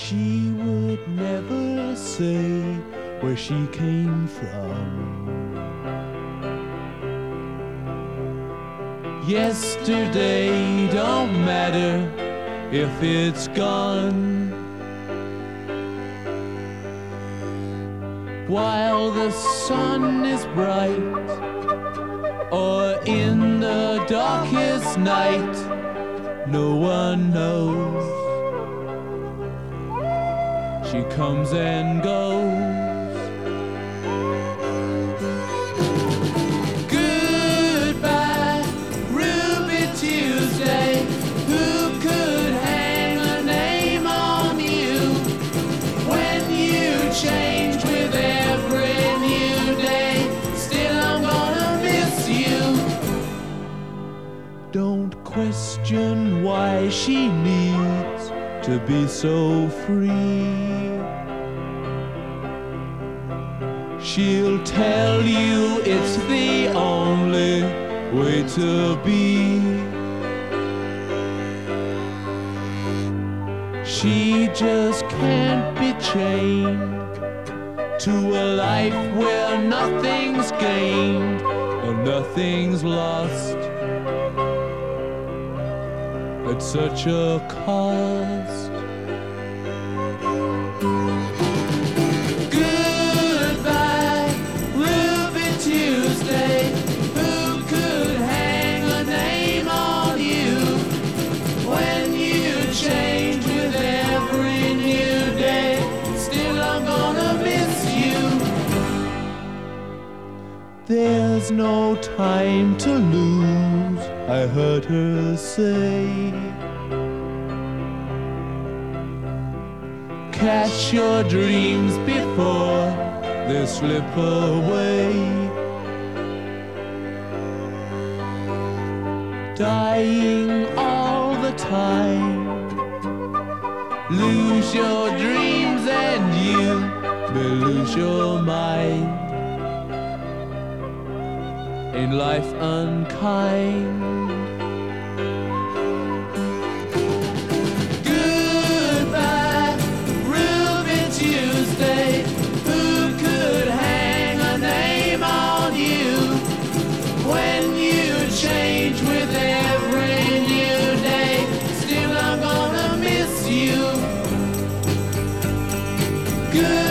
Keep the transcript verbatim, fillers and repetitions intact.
She would never say where she came from. Yesterday don't matter if it's gone. While the sun is bright, or in the darkest night, no one knows. She comes and goes. Goodbye, Ruby Tuesday. Who could hang a name on you when you change with every new day? Still, I'm gonna miss you. Don't question why she needs to be so free. She'll tell you it's the only way to be. She just can't be chained to a life where nothing's gained and nothing's lost at such a cost. Goodbye, Ruby Tuesday. Who could hang a name on you when you change with every new day? Still, I'm gonna miss you. There's no time to lose, I heard her say. Catch your dreams before they slip away. Dying all the time. Lose your dreams and you may lose your mind. In life unkind. Goodbye, Ruby Tuesday. Who could hang a name on you when you change with every new day? Still, I'm gonna miss you. Good